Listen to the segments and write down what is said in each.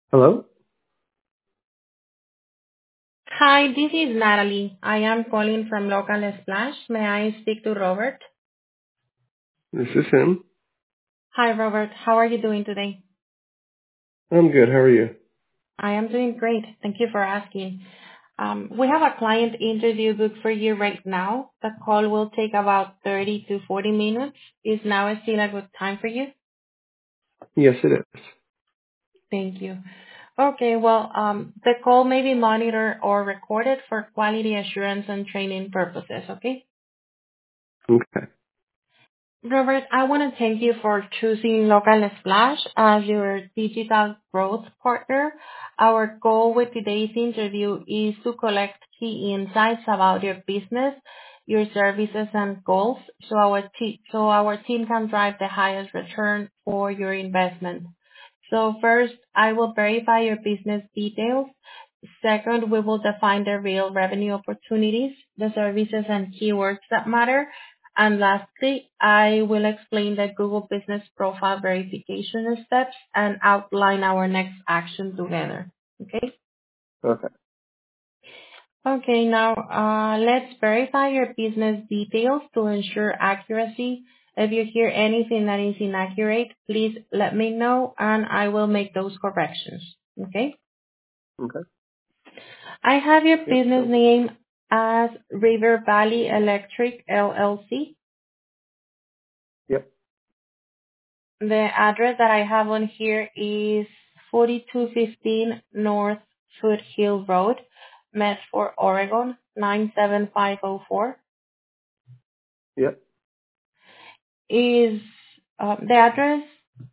Hello? Hi, this is Natalie. I am calling from Local Splash. May I speak to Robert? This is him. Hi, Robert. How are you doing today? I'm good. How are you? I am doing great. Thank you for asking. We have a client interview booked for you right now. The call will take about 30 to 40 minutes. Is now still a good time for you? Yes, it is. Thank you. Okay, well, the call may be monitored or recorded for quality assurance and training purposes, okay? Okay. Robert, I want to thank you for choosing Local Splash as your digital growth partner. Our goal with today's interview is to collect key insights about your business, your services, and goals so our team can drive the highest return for your investment. So first, I will verify your business details. Second, we will define the real revenue opportunities, the services and keywords that matter. And lastly, I will explain the Google Business Profile verification steps and outline our next action together. Okay? Okay. Okay, now let's verify your business details to ensure accuracy. If you hear anything that is inaccurate, please let me know and I will make those corrections. Okay? Okay. I have your Yep. business name as River Valley Electric LLC. Yep. The address that I have on here is 4215 North Foothill Road, Medford, Oregon, 97504. Yep. Is the address,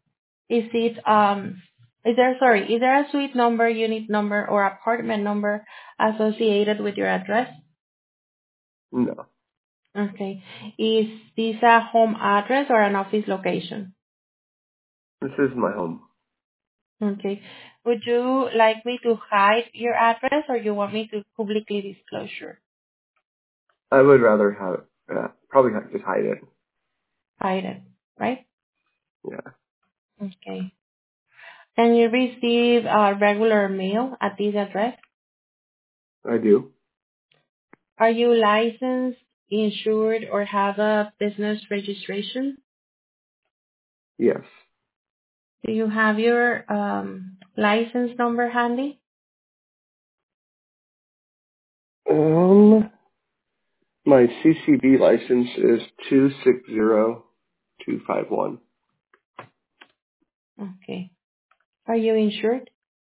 is there a suite number, unit number, or apartment number associated with your address? No. Okay. Is this a home address or an office location? This is my home. Okay. Would you like me to hide your address or you want me to publicly disclosure? I would rather have, just hide it. Hide it, right? Yeah, Okay. Can you receive regular mail at this address? I do. Are you licensed, insured, or have a business registration? Yes. Do you have your license number handy? My CCB license is 260251. Okay. Are you insured?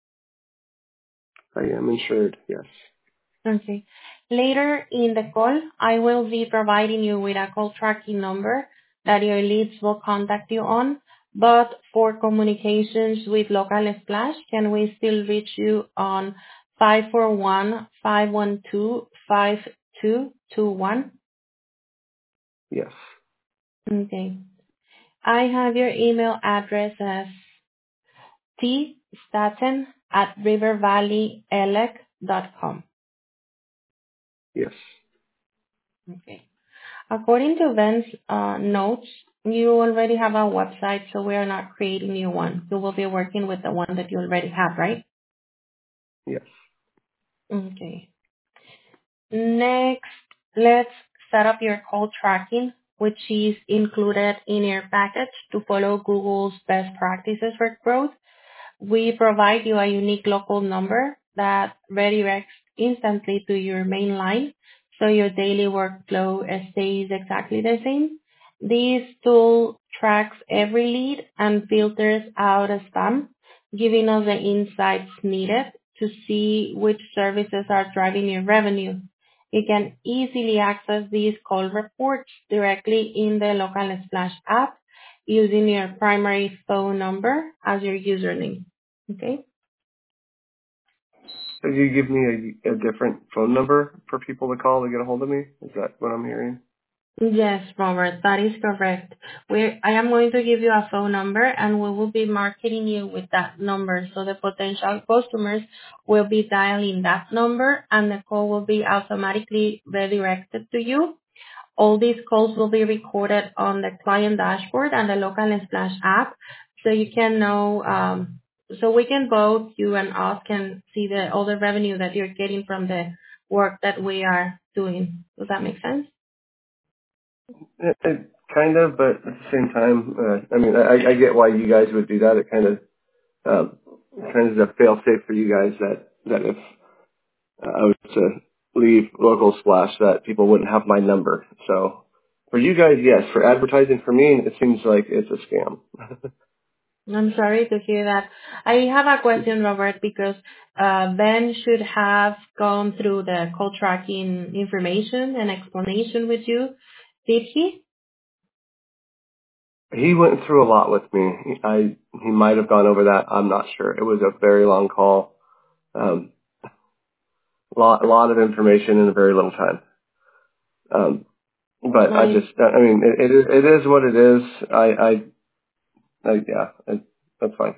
I am insured. Yes. Okay. Later in the call, I will be providing you with a call tracking number that your leads will contact you on. But for communications with Local Splash, can we still reach you on 541-512-5221? Yes. Okay. I have your email address as tstaten@rivervalleyelec.com. Yes. Okay. According to Ben's notes, you already have a website, so we are not creating new one. You will be working with the one that you already have, right? Yes. Okay. Next, let's set up your call tracking, which is included in your package to follow Google's best practices for growth. We provide you a unique local number that redirects instantly to your main line, so your daily workflow stays exactly the same. This tool tracks every lead and filters out spam, giving us the insights needed to see which services are driving your revenue. You can easily access these call reports directly in the Local Splash app using your primary phone number as your username. Okay. So you give me a different phone number for people to call to get a hold of me? Is that what I'm hearing? Yes, Robert, that is correct. I am going to give you a phone number and we will be marketing you with that number. So the potential customers will be dialing that number and the call will be automatically redirected to you. All these calls will be recorded on the client dashboard and the Local Splash app so you can know so we can both, you and us, can see all the revenue that you're getting from the work that we are doing. Does that make sense? It kind of, but at the same time, I mean, I get why you guys would do that. It kind of is a fail safe for you guys that if I was to leave Local Splash, that people wouldn't have my number. So for you guys, yes. For advertising, for me, it seems like it's a scam. I'm sorry to hear that. I have a question, Robert, because Ben should have gone through the call tracking information and explanation with you. Did he? He went through a lot with me. He might have gone over that. I'm not sure. It was a very long call. Um, a lot of information in a very little time. But I I just, I mean, it is what it is. That's fine.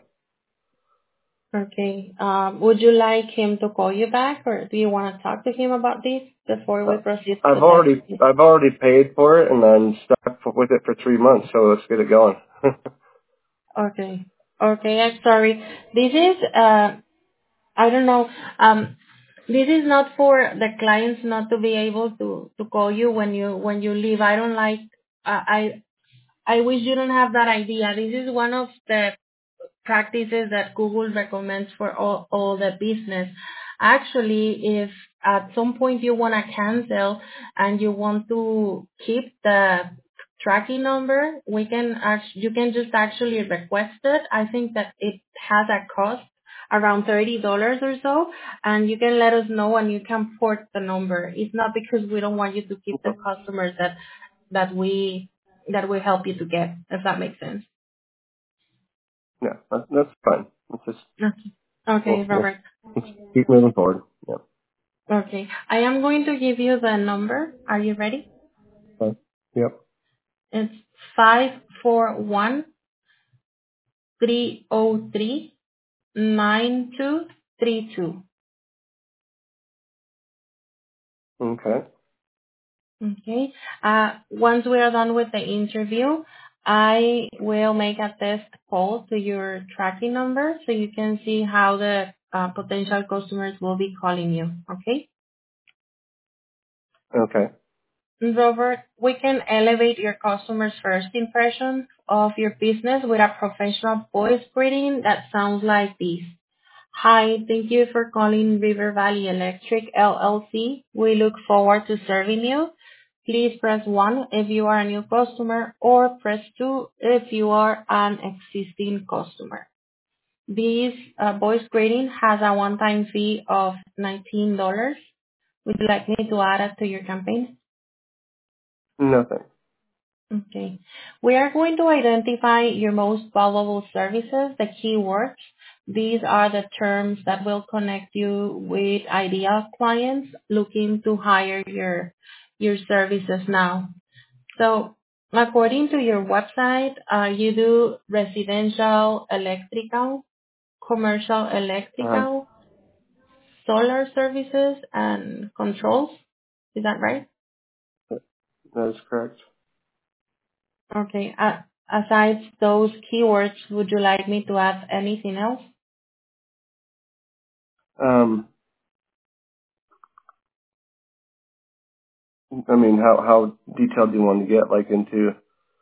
Okay. Would you like him to call you back, or do you want to talk to him about this before we Uh, proceed to I've the? already paid for it, and I'm stuck with it for 3 months. So let's get it going. Okay. Okay. I'm sorry. This is I don't know. This is not for the clients not to be able to call you when you leave. I don't like. I wish you don't have that idea. This is one of the practices that Google recommends for all the business. Actually, if at some point you want to cancel and you want to keep the tracking number, you can just actually request it. I think that it has a cost around $30 or so, and you can let us know and you can port the number. It's not because we don't want you to keep the customers that we help you to get, if that makes sense. Yeah, that's fine. Let's just Okay. Okay, we'll Robert. keep moving forward. Yeah. Okay. I am going to give you the number. Are you ready? Fine. Yep. It's 541-303-9232. Okay. Okay. Once we are done with the interview, I will make a test call to your tracking number so you can see how the potential customers will be calling you. Okay? Okay. Robert, we can elevate your customer's first impression of your business with a professional voice greeting that sounds like this. Hi, thank you for calling River Valley Electric LLC. We look forward to serving you. Please press 1 if you are a new customer or press 2 if you are an existing customer. This voice greeting has a one-time fee of $19. Would you like me to add it to your campaign? Nothing. Okay. We are going to identify your most valuable services, the keywords. These are the terms that will connect you with ideal clients looking to hire your services now. So according to your website, you do residential electrical, commercial Uh, electrical, solar services, and controls. Is that right? that is correct. Okay. Aside those keywords, would you like me to add anything else? Um, I mean, how detailed do you want to get, like, into,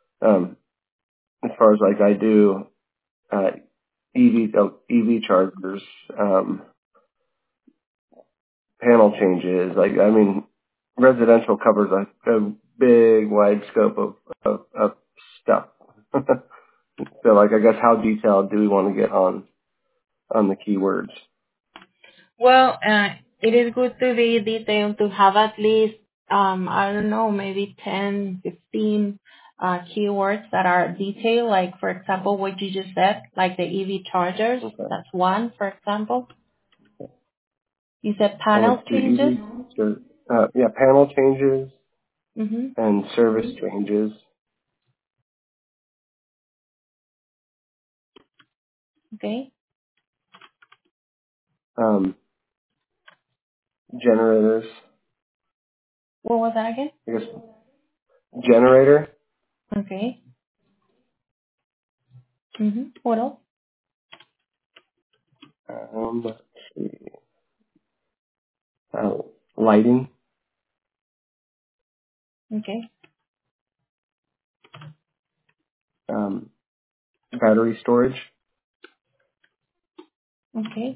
as far as, like, I do, EV chargers, panel changes, like, I mean, residential covers a big, wide scope of stuff. So, like, I guess how detailed do we want to get on the keywords? Well, it is good to be detailed to have at least, I don't know, maybe 10, 15 keywords that are detailed. Like, for example, what you just said, like the EV chargers. Okay. That's one, for example. You said I panel would do changes. panel changes Mm-hmm. and service changes, Okay. um, generators, What was that again? I guess, generator, Okay. Mm-hmm. What else? Let's see. Lighting, Okay. battery storage, Okay.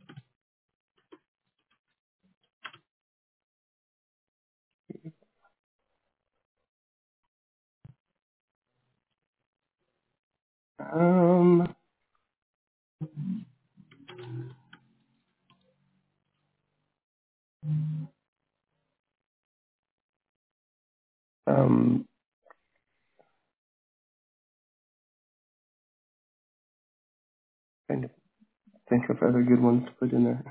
um, um, trying to think of other good ones to put in there.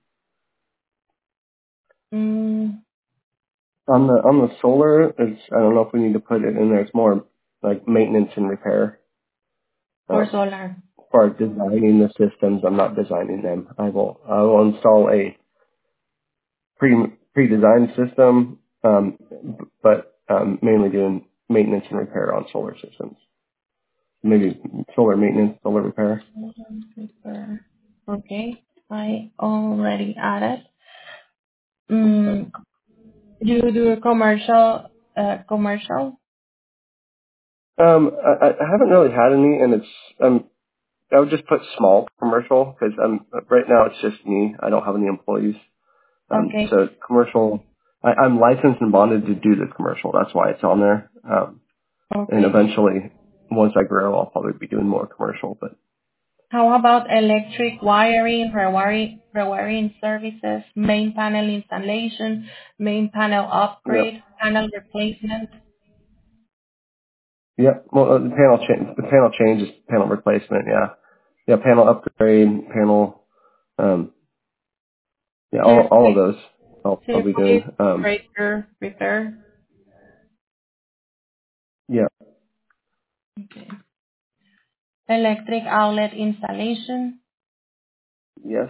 Mm, On the solar, it's, I don't know if we need to put it in there. It's more like maintenance and repair. for Um, solar. as far as designing the systems, I'm not designing them. I will install a pre-designed system, but mainly doing maintenance and repair on solar systems. Maybe solar maintenance, solar repair. Okay. I already added. Mm, you do commercial, commercial? I haven't really had any, and it's I would just put small commercial because right now it's just me. I don't have any employees. Okay. So commercial, I'm licensed and bonded to do the commercial. That's why it's on there. And Okay. eventually, once I grow, I'll probably be doing more commercial. But How about electric wiring, rewiring services, main panel installation, main panel yep, upgrade, panel replacement? yep. Well, the panel change is panel replacement. Yeah, yeah. Panel upgrade, panel. Yeah, all of Circuit, those. I'll be doing. circuit breaker repair. Yeah. Okay. Electric outlet installation, Yes.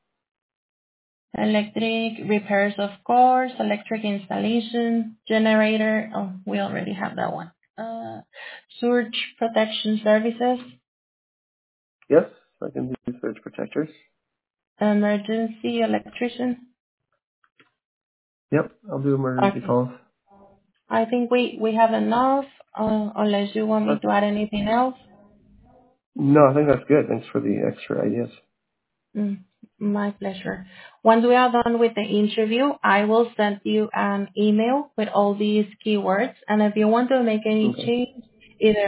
electric repairs of course, electric installation, generator. Oh, we already have that one. Surge protection services, Yes. I can do surge protectors. emergency electrician. Yep. I'll do emergency Okay. calls. I think we have enough, unless you want me to Okay. add anything else. No, I think that's good. Thanks for the extra ideas. Mm, my pleasure. Once we are done with the interview, I will send you an email with all these keywords. And if you want to make any Okay. change, either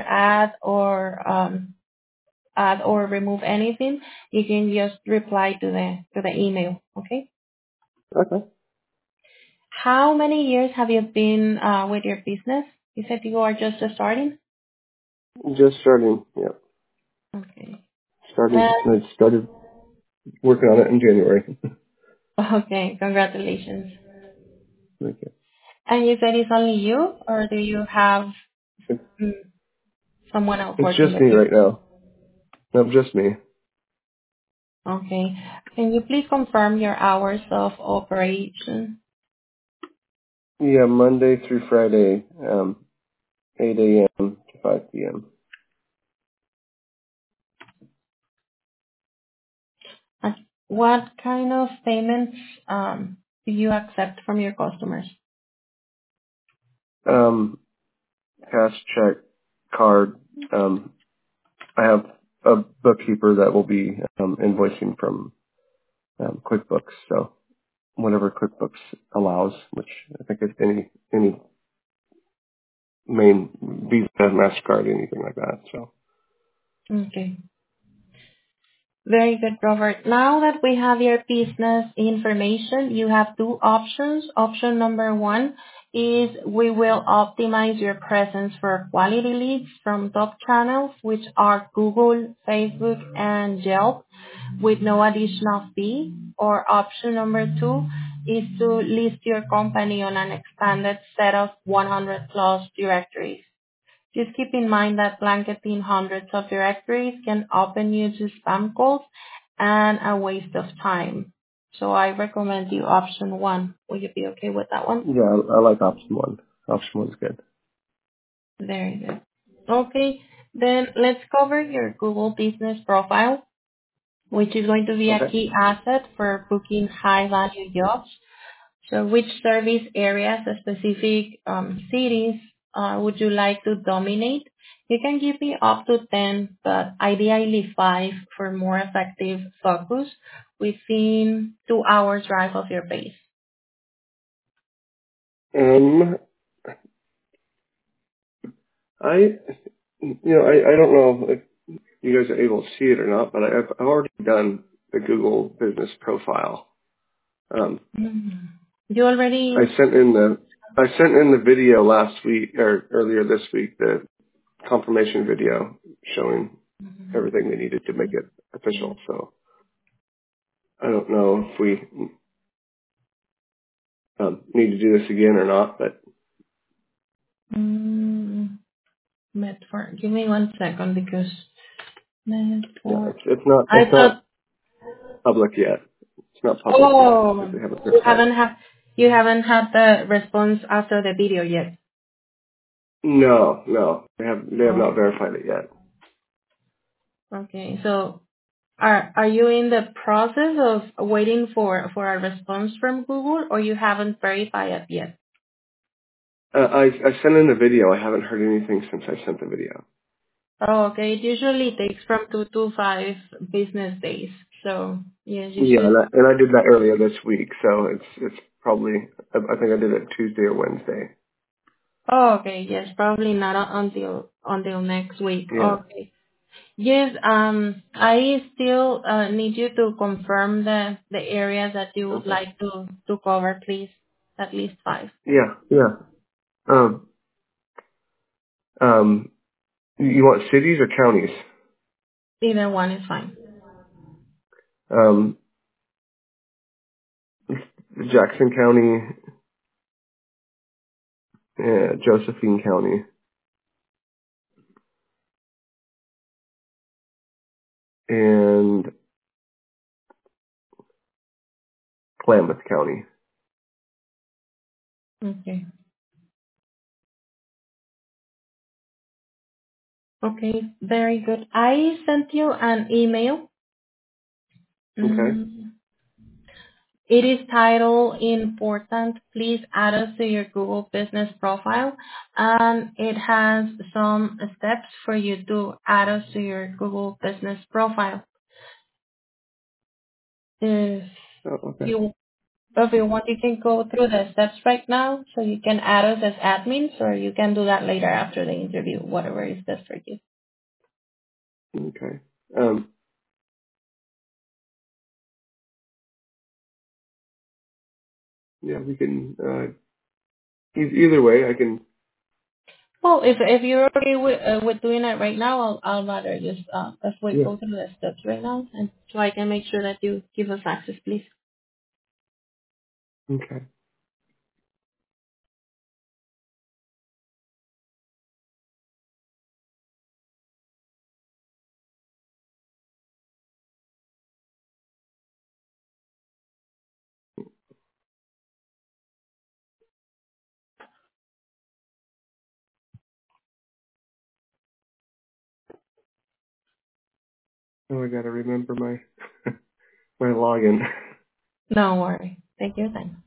add or remove anything, you can just reply to the email. Okay. Okay. How many years have you been with your business? You said you are just starting. Just starting. Yep. Okay. I started working on it in January. Okay. Congratulations. Okay. And you said it's only you, or do you have It's, mm, someone else it's working just with me you? right now. No, just me. Okay. Can you please confirm your hours of operation? Yeah, Monday through Friday, 8 a.m. to 5 p.m. And what kind of payments do you accept from your customers? Cash, check, card. I have a bookkeeper that will be invoicing from QuickBooks. So whatever QuickBooks allows, which I think is any main Visa, Mastercard, anything like that. So Okay. Very good, Robert. Now that we have your business information, you have two options. Option number one is we will optimize your presence for quality leads from top channels, which are Google, Facebook, and Yelp, with no additional fee. Or option number two is to list your company on an expanded set of 100 plus directories. Just keep in mind that blanketing hundreds of directories can open you to spam calls and a waste of time. So I recommend you option one. Will you be okay with that one? yeah, I like option one. Option one's good. Very good. Okay, then let's cover your Google business profile. which is going to be a Okay. key asset for booking high-value jobs. So which service areas, specific cities, would you like to dominate? You can give me up to 10, but ideally 5 for more effective focus within 2 hours drive of your base. Um, I, I don't know if you guys are able to see it or not, but I've already done the Google Business Profile. Mhm. You already. I sent in the video last week or earlier this week, the confirmation video showing everything they needed to make it official. So I don't know if we need to do this again or not, but Mm, Medford. Give me 1 second because yeah, Medford. I it's not thought. public yet. It's not public yet because Oh, they haven't you verified. haven't had you haven't had the response after the video yet. No, they have Oh, not verified it yet. okay. So are you in the process of waiting for a response from Google, or you haven't verified it yet? I sent in the video. I haven't heard anything since I sent the video. Oh, okay. It usually takes from 2 to 5 business days. So yes, you Yeah, should. and I did that earlier this week, so it's probably I think I did it Tuesday or Wednesday. Oh, okay. Yes, probably not until next week. Yeah. Okay. Yes, I still need you to confirm the areas that you would Okay. like to cover, please. At least 5. Yeah. Um, um, you want cities or counties? Either one is fine. Um, Jackson County, Josephine County, and Klamath County. Okay. Okay, very good. I sent you an email. Okay. Mm, It is titled Important. Please add us to your Google Business Profile. And it has some steps for you to add us to your Google Business Profile. If Oh, okay. you if you want, you can go through the steps right now so you can add us as admins, or you can do that later after the interview, whatever is best for you. Okay. Yeah, we can. Either way, I can. Well, if you're okay with doing it right now, I'll rather just if we Yeah. go through the steps right now, and so I can make sure that you give us access, please. Okay. Oh, I gotta remember my my login. Don't worry. Take your time.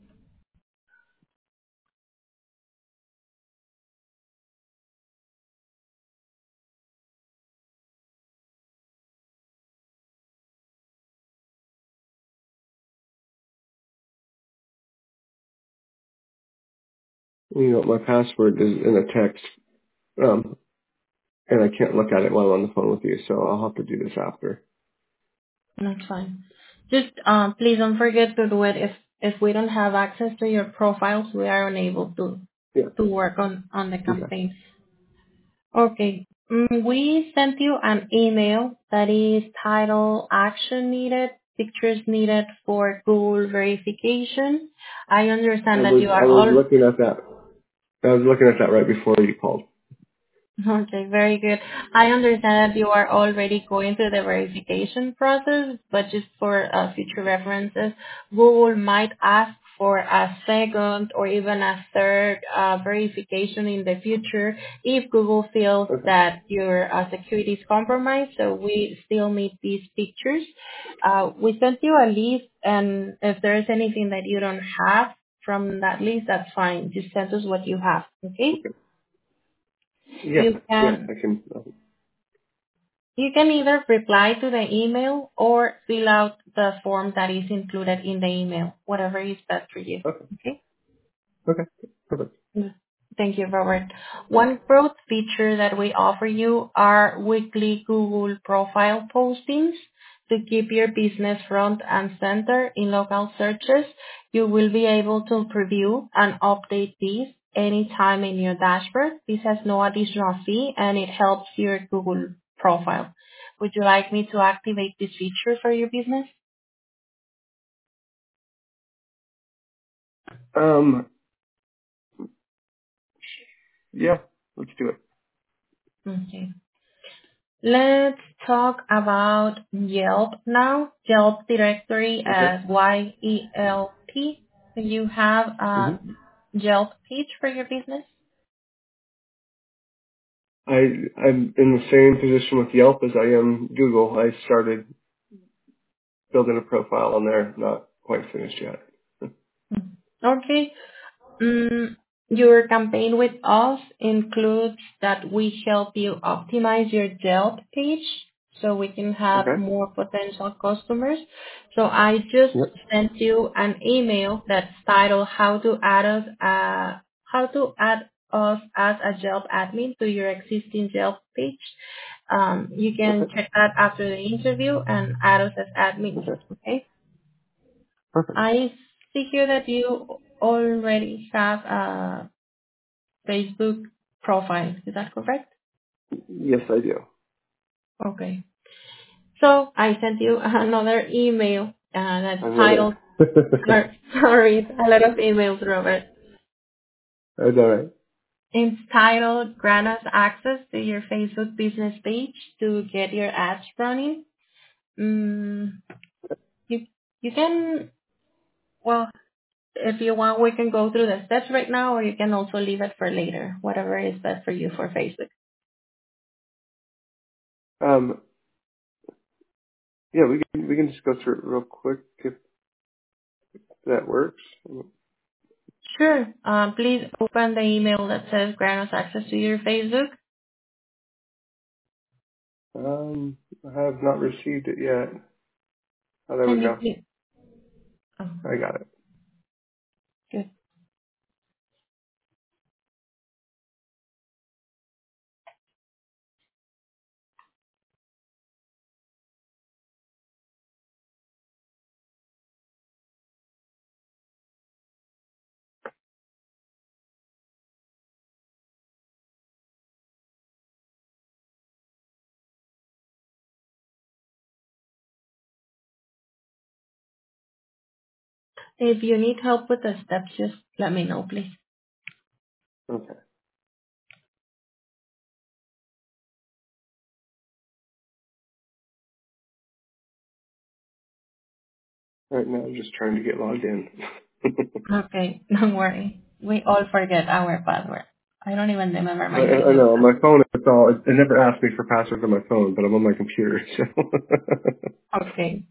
My password is in a text, and I can't look at it while I'm on the phone with you, so I'll have to do this after. That's fine. Just please don't forget to do it. If we don't have access to your profiles, we are unable Yeah. to work on the Okay. campaign. Okay. We sent you an email that is titled Action Needed, Pictures Needed for Google Verification. I I understand that was you I are was all. looking at that. I was looking at that right before you called. Okay, very good. I understand that you are already going through the verification process, but just for future references, Google might ask for a second or even a third verification in the future if Google feels Okay. that your security is compromised. So we still need these pictures. We sent you a list, and if there is anything that you don't have from that list, that's fine. Just send us what you have, okay? Okay. Yeah. You Yeah. can I can. you can either reply to the email or fill out the form that is included in the email, whatever is best for you. Okay. Okay? Okay. Perfect. Mm. Thank you, Robert. One growth feature that we offer you are weekly Google profile postings to keep your business front and center in local searches. You will be able to preview and update these anytime in your dashboard. This has no additional fee and it helps your Google profile. Would you like me to activate this feature for your business? Um. Yeah. Let's do it. Okay. Let's talk about Yelp now. Yelp directory Okay. as Y-E-L-P. Do you have hmm a Yelp page for your business? I'm in the same position with Yelp as I am Google. I started building a profile on there, not quite finished yet. Okay. Mm, your campaign with us includes that we help you optimize your Yelp page so we can have Okay. more potential customers. So I just Yep. sent you an email that's titled how to add us as a Yelp admin to your existing Yelp page. You can Okay. check that after the interview and add us as admins. Okay. Okay. Perfect. I see here that you already have a Facebook profile. Is that correct? Yes, I do. Okay. So I sent you another email that's titled, Another. sorry, a lot of emails, Robert. That's all right. It's titled Grant Us Access to Your Facebook Business Page to Get Your Ads Running. Mm, you, you can, well, if you want, we can go through the steps right now, or you can also leave it for later, whatever is best for you for Facebook. Um. Yeah, we can just go through it real quick if that works. Sure. Please open the email that says grant us access to your Facebook. I have not received it yet. Oh, there we Can you go. please? Oh, I got it. good. If you need help with the steps, just let me know, please. Okay. Right now, I'm just trying to get logged in. Okay, don't worry. We all forget our password. I don't even remember I, my I Facebook know on my password. phone it's all. It never asked me for passwords on my phone, but I'm on my computer. So. Okay.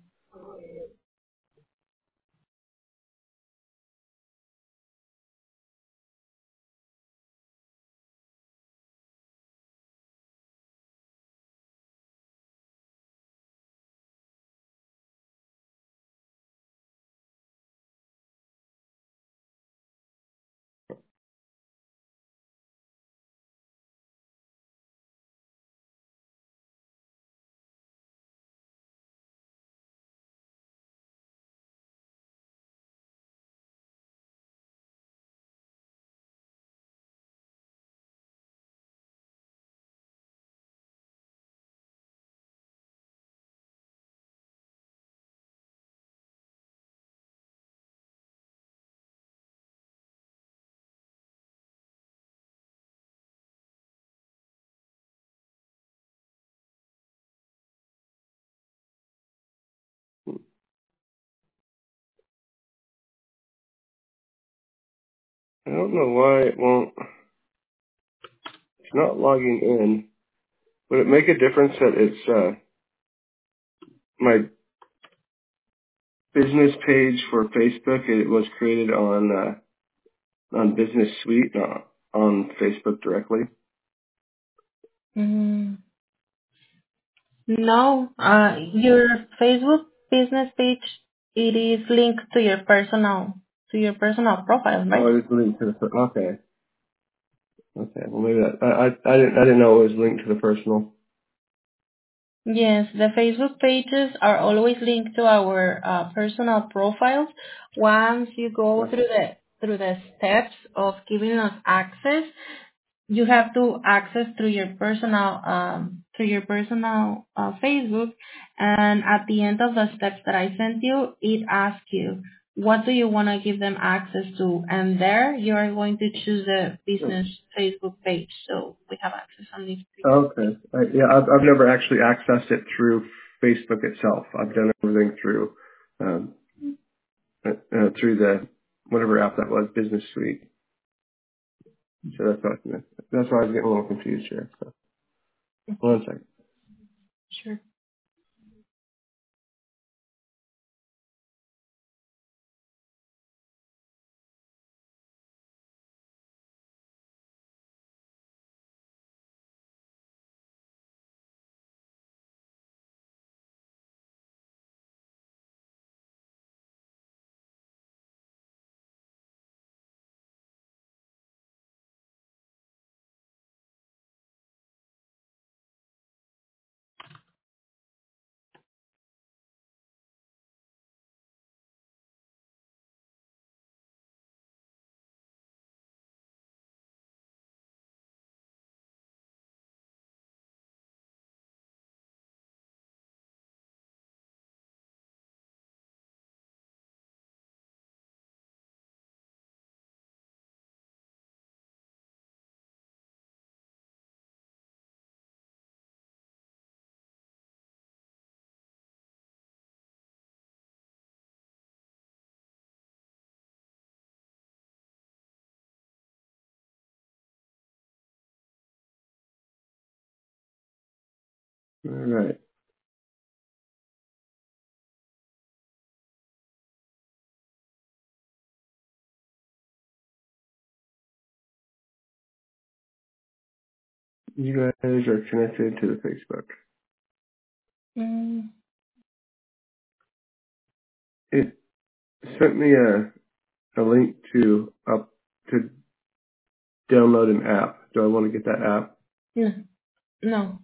I don't know why it won't. It's not logging in. Would it make a difference that it's my business page for Facebook? It was created on Business Suite, not on Facebook directly. Mm, no, your Facebook business page, it is linked to your personal profile, Oh, right? it is linked to the. Okay. Okay. Well, maybe that. I didn't know it was linked to the personal. Yes, the Facebook pages are always linked to our personal profiles. Once you go Okay. through the steps of giving us access, you have to access through your personal Facebook, and at the end of the steps that I sent you, it asks you what do you want to give them access to, and there you are going to choose the business Facebook page, so we have access on these Oh, Facebook okay. Yeah, I've never actually accessed it through Facebook itself. I've done everything through um, through the whatever app that was, Business Suite. So that's why I was getting a little confused here. So, pages. one second. Sure. All right. You guys are connected to the Facebook. Mm, It sent me a link to download an app. Do I want to get that app? no, no,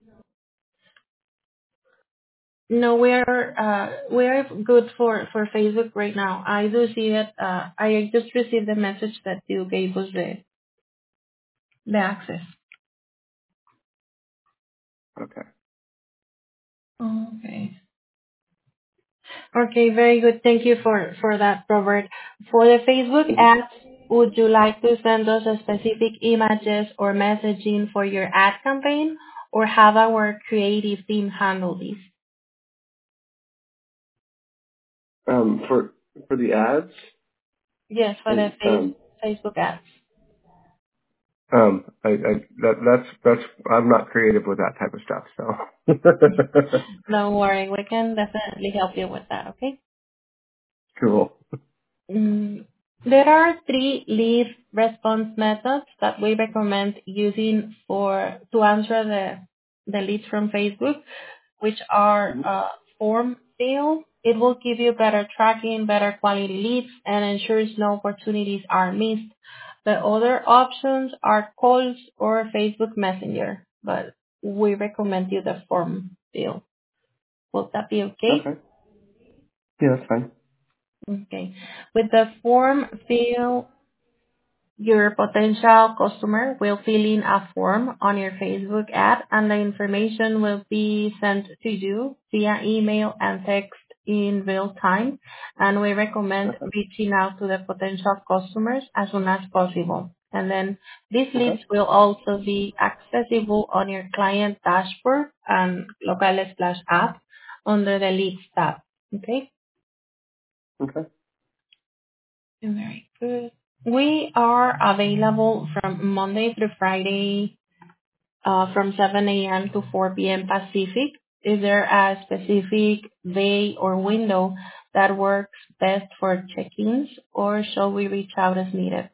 no. We are good for Facebook right now. I do see it. I just received the message that you gave us the access. Okay. Okay. Okay, very good. Thank you for that, Robert. For the Facebook ads, would you like to send us a specific images or messaging for your ad campaign, or have our creative team handle this? For the ads, Yes, for the and Facebook ads. that's I'm not creative with that type of stuff. So Don't worry, we can definitely help you with that, okay? cool. Mm, There are three lead response methods that we recommend using for to answer the leads from Facebook, which are Mhm. form fill. It will give you better tracking, better quality leads, and ensures no opportunities are missed. The other options are calls or Facebook Messenger, but we recommend you the form fill. Will that be okay? Okay. Yeah, that's fine. Okay. With the form fill, your potential customer will fill in a form on your Facebook ad, and the information will be sent to you via email and text in real time. And we recommend Okay. reaching out to the potential customers as soon as possible. And then these leads Okay. will also be accessible on your client dashboard and Locales/app under the leads tab. Okay? Okay. Very good. We are available from Monday through Friday, from 7 a.m. to 4 p.m. Pacific. Is there a specific day or window that works best for check-ins, or shall we reach out as needed?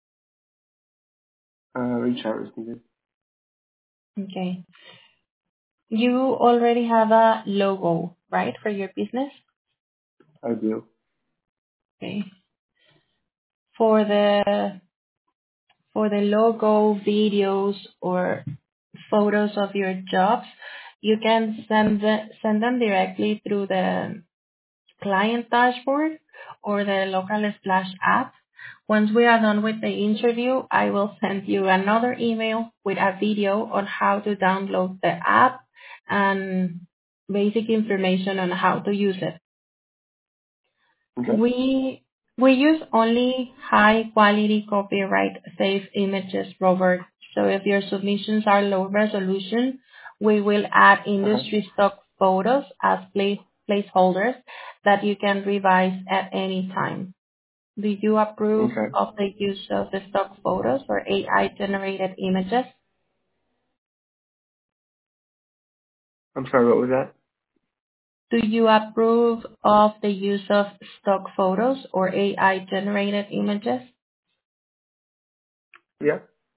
Reach out if needed. Okay. You already have a logo, right, for your business? I do. Okay. For the logo, videos, or photos of your jobs, you can send them directly through the client dashboard or the local splash app. Once we are done with the interview, I will send you another email with a video on how to download the app and basic information on how to use it. Okay. We use only high quality copyright safe images, Robert. So if your submissions are low resolution, we will add Uh-huh. industry stock photos as placeholders that you can revise at any time. Do you approve Okay. of the use of the stock photos or AI generated images? I'm sorry, what was that? Do you approve of the use of stock photos or AI generated images? Yeah.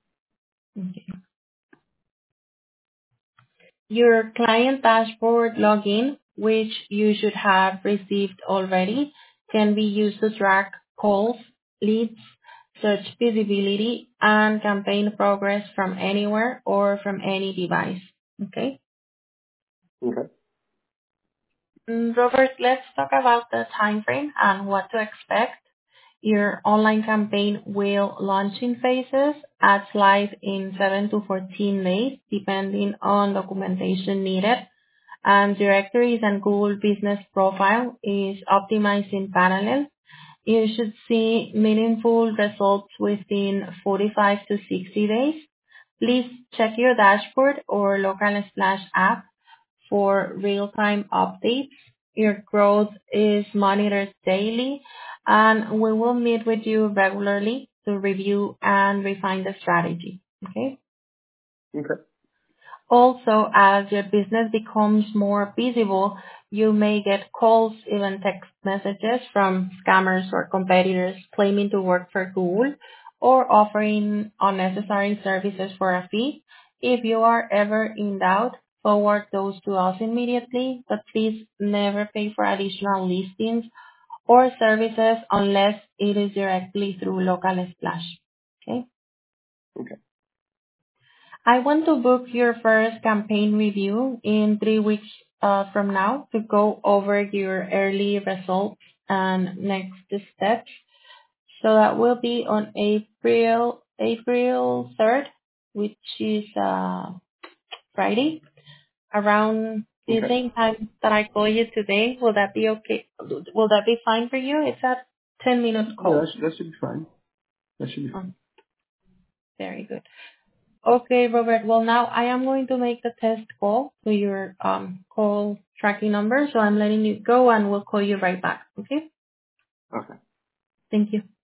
Your client dashboard login, which you should have received already, can be used to track calls, leads, search visibility, and campaign progress from anywhere or from any device. Okay? Okay. Robert, let's talk about the time frame and what to expect. Your online campaign will launch in phases, ads live in 7 to 14 days, depending on documentation needed, and directories and Google Business Profile is optimized in parallel. You should see meaningful results within 45 to 60 days. Please check your dashboard or local splash app for real-time updates. Your growth is monitored daily, and we will meet with you regularly to review and refine the strategy. Okay? Okay. Also, as your business becomes more visible, you may get calls, even text messages from scammers or competitors claiming to work for Google or offering unnecessary services for a fee. If you are ever in doubt, forward those to us immediately, but please never pay for additional listings or services unless it is directly through Local Splash. Okay? Okay. I want to book your first campaign review in 3 weeks from now to go over your early results and next steps. So that will be on April 3rd, which is Friday, around the Okay. same time that I call you today. Will that be okay? Will that be fine for you? It's a 10-minute Yeah, call. that should be fine. That should be Oh, fine. very good. Okay, Robert. Well, now I am going to make the test call to your call tracking number. So I'm letting you go and we'll call you right back. Okay? Okay. Thank you.